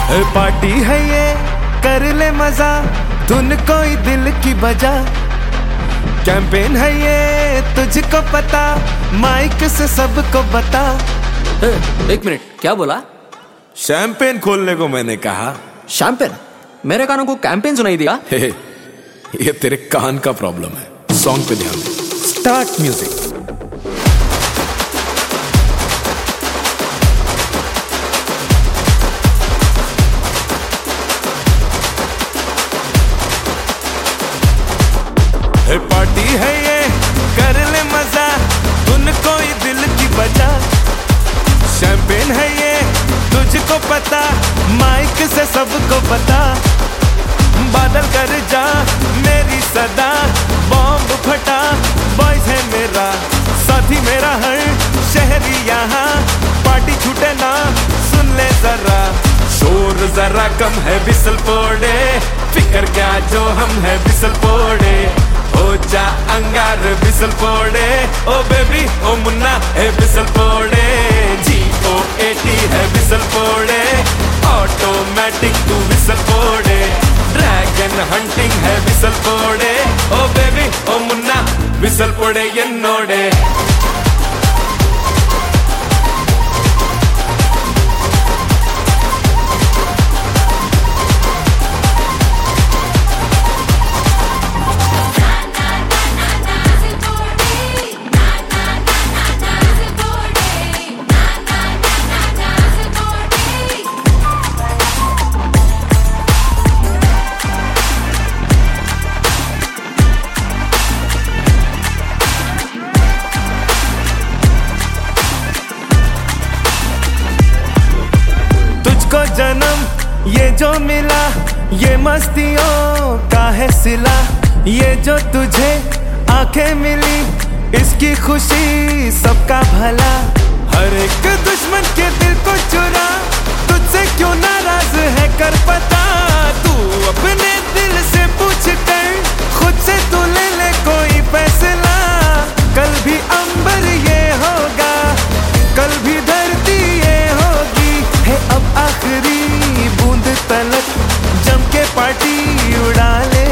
Party है ये, कर ले मजा, धुन कोई दिल की बजा। कैंपेन है ये, तुझको पता, माइक से सबको बता। एक मिनट, क्या बोला? शैंपेन खोलने को मैंने कहा। शैंपेन? मेरे कानों को कैंपेन सुनाई दिया। ये तेरे कान का प्रॉब्लम है। सॉन्ग पे ध्यान दे। Start music. पार्टी है ये, कर ले मजा, धुन कोई दिल की बजा। शैंपेन है ये, तुझको पता, माइक से सबको पता। बादल कर जा मेरी सदा, बॉम्ब फटा, बॉयज है मेरा साथी, मेरा हर शहरी यहाँ। पार्टी छूटे ना, सुन ले जरा, शोर जरा कम है, बिसल पोड़े, फिकर क्या जो हम है बिसल पोड़े। हो जा अंगार बिसल पोड़े, ओ बेबी ओ मुन्ना है बिसल पोड़े। GO80 है बिसल पोड़े, ऑटोमेटिक तू बिसल पोड़े। ड्रैगन हंटिंग है बिसल पोड़े, ओ बेबी ओ मुन्ना बिसल पोड़े ये नोड़े। को जन्म ये जो मिला, ये मस्तियों का है सिला। ये जो तुझे आंखें मिली, इसकी खुशी सबका भला। हर एक दुश्मन के दिल को चुरा, तुझसे क्यों नाराज है कर पता। तू अपने दिल से पूछ कर, खुद से तू ले ले कोई फैसला। कल भी अंबर ये होगा, कल भी धरती ये होगी। है अब आखिरी बूंद तलक, जम के पार्टी उड़ा ले।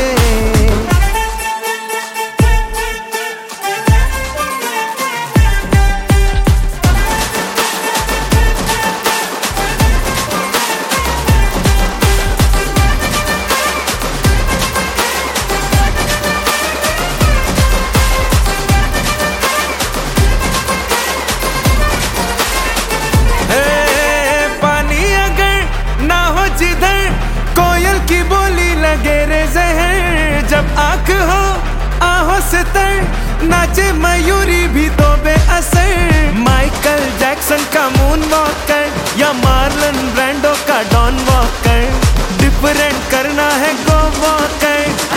जिधर कोयल की बोली लगे रे जहर, जब आंख हो आहों से तर, नाचे मयूरी भी तो बेअसर। माइकल जैक्सन का मून वॉकर, या मार्लन ब्रांडो का डॉन वॉकर, डिफरेंट करना है गो वॉकर।